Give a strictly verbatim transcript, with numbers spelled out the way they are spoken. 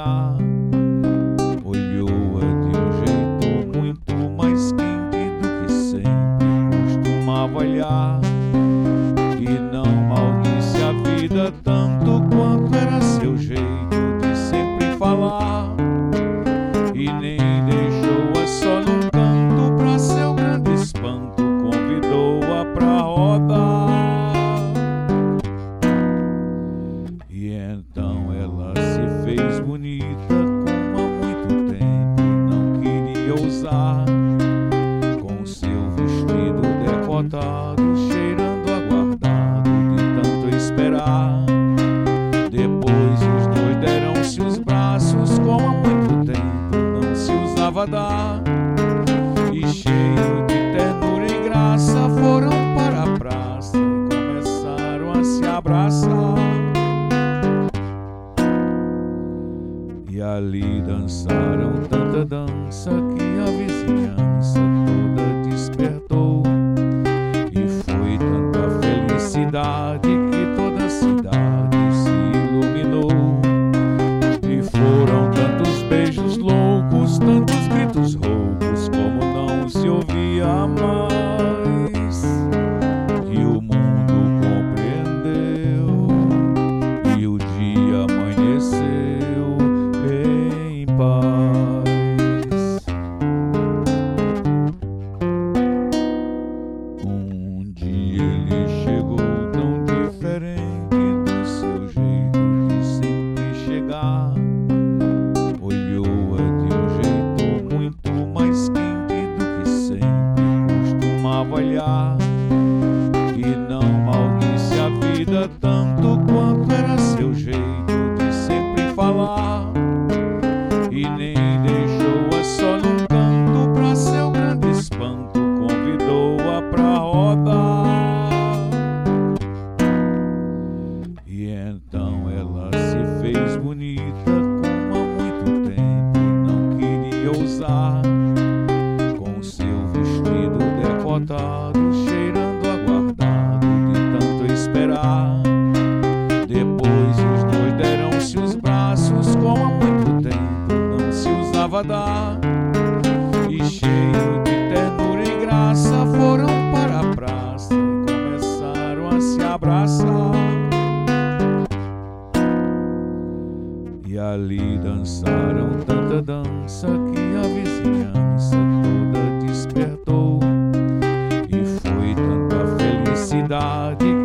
olhar. Olhou-a de um jeito muito mais quente do que sempre costumava olhar, e não maldisse a vida tanto quanto era seu jeito de sempre falar, e nem deixou-a só num canto, pra seu grande espanto convidou-a pra rodar. E então ela se fez bonita como há muito tempo não queria usar, com seu vestido decotado, cheirando aguardado de tanto esperar. Depois os dois deram-se os braços, como há muito tempo não se usava dar, e cheio de ternura e graça foram para a praça e começaram a se abraçar. E ali dançaram tanta dança que a vizinhança toda despertou, e foi tanta felicidade que toda a cidade se iluminou. E foram tantos beijos loucos, tantos gritos roucos, como não se ouvia mais, que o mundo compreendeu e o dia amanheceu em paz. Um dia ele chegou tão diferente do seu jeito de sempre chegar. Olhou-a de um jeito muito mais quente do que sempre costumava olhar, e não maldisse a vida tanto quanto era seu jeito de sempre falar, e nem deixou-a só num canto, pra seu grande espanto convidou-a pra rodar. E então ela se fez bonita como há muito tempo não queria usar, com seu vestido decotado, cheirando aguardado de tanto esperar. Depois os dois deram-se os braços, como há muito tempo não se usava dar, e cheio de ternura e graça foram para a praça e começaram a se abraçar. E ali dançaram tanta dança que a vizinhança toda despertou, e foi tanta felicidade